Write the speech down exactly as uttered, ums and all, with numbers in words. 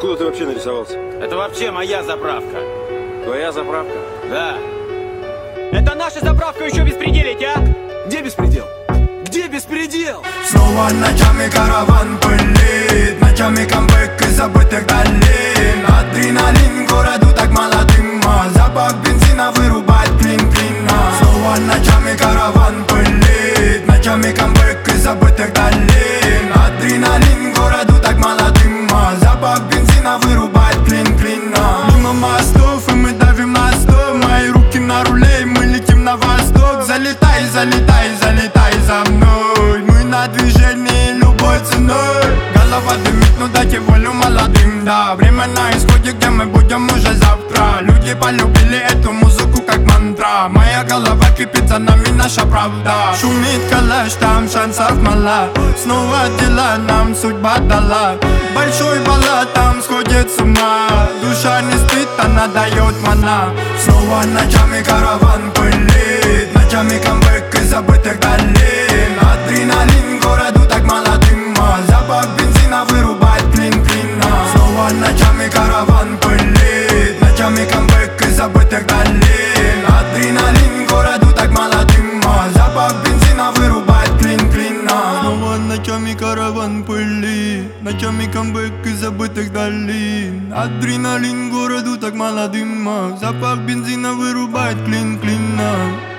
Откуда ты вообще нарисовался? Это вообще моя заправка. Твоя заправка? Да. Это наша заправка, еще беспределить, а? Где беспредел? Где беспредел? Снова ночами караван пылит, ночами камбэк из забытых долин. Адреналин городу так мало дыма, запах бензина вырубает клин-клина. Снова ночами караван пылит, ночами камбэк из забытых долин. Адреналин городу так мало дыма, запах бензина вырубает клин-клина. Мимо мостов и мы давим на стоп, мои руки на руле и мы летим на восток. Залетай, залетай, залетай за мной, мы на движении любой ценой. Голова дымит, ну дайте волю молодым, да. Время на исходе, где мы будем уже завтра. Люди полюбили эту музыку как мантра. Моя голова кипит, за нами наша правда. Шумит калаш, там шансов мало. Снова дела нам судьба дала. Большой баллад там сходит с ума. Душа не спит, она дает мана. Снова ночами караван пылит, ночами камбэк из забытых долин. Адреналин городу так мало дыма, запах бензина вырубает клин-клина. Снова ночами караван пылит, ночами камбэк из забытых долин. Адреналин городу так мало дыма, запах бензина вырубает клин-клина. Снова ночами караван пылит, ночами камбэк из забытых долин. Адреналин городу так мало дыма, запах бензина вырубает клин-клина.